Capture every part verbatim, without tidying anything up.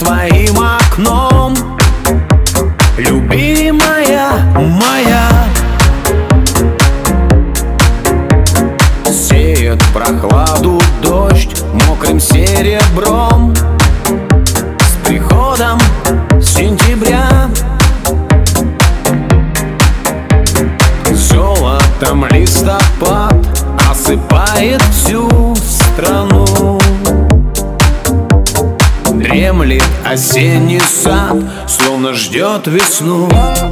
твоим окном. Любимая моя, сеет прохладу дождь мокрым серебром. С приходом сентября золотом листопад осыпает всю страну. Дремлет осенний сад, словно ждет весну.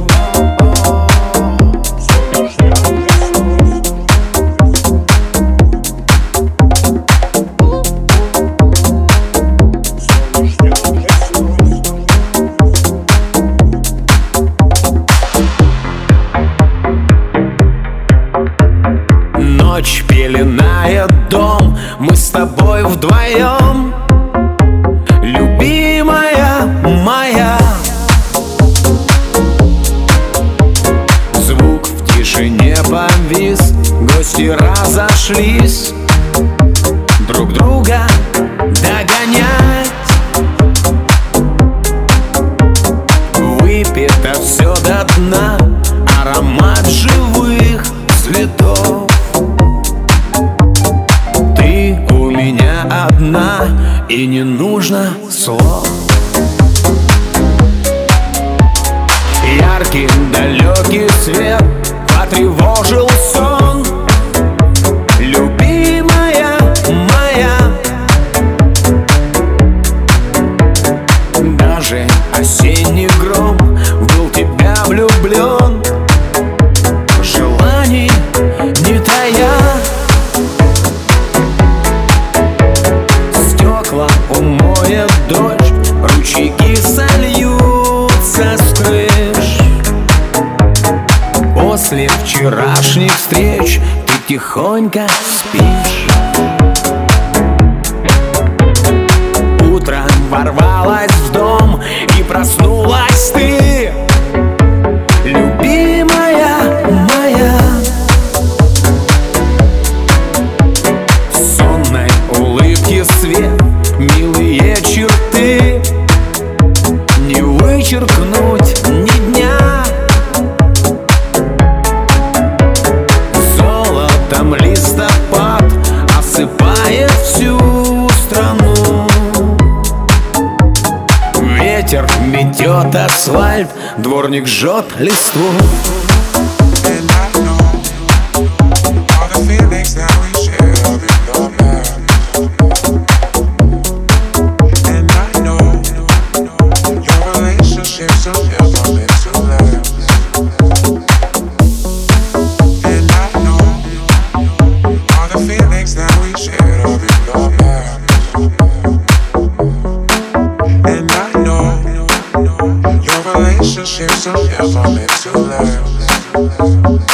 Ночь пеленает дом, мы с тобой вдвоем. Любимая моя, звук в тишине повис, гости разошлись друг друга догонять. Выпито все до дна, аромат живых цветов. Ты у меня одна, и не нужно слов. Яркий далекий свет потревожил сон. Любимая моя, даже осенний гром был в тебя влюблен. Желаний не тая, стекла умоет дождь, ручейки сольются с крыш. После вчерашних встреч ты тихонько спишь. Утро ворвалось в дом, и проснулась ты. Любимая моя, сонной улыбки свет, милые черты, не вычеркнуть ни дня. Золотом листопад осыпает всю страну. Ветер метет асфальт, дворник жжет листву. Relationships are never meant to last.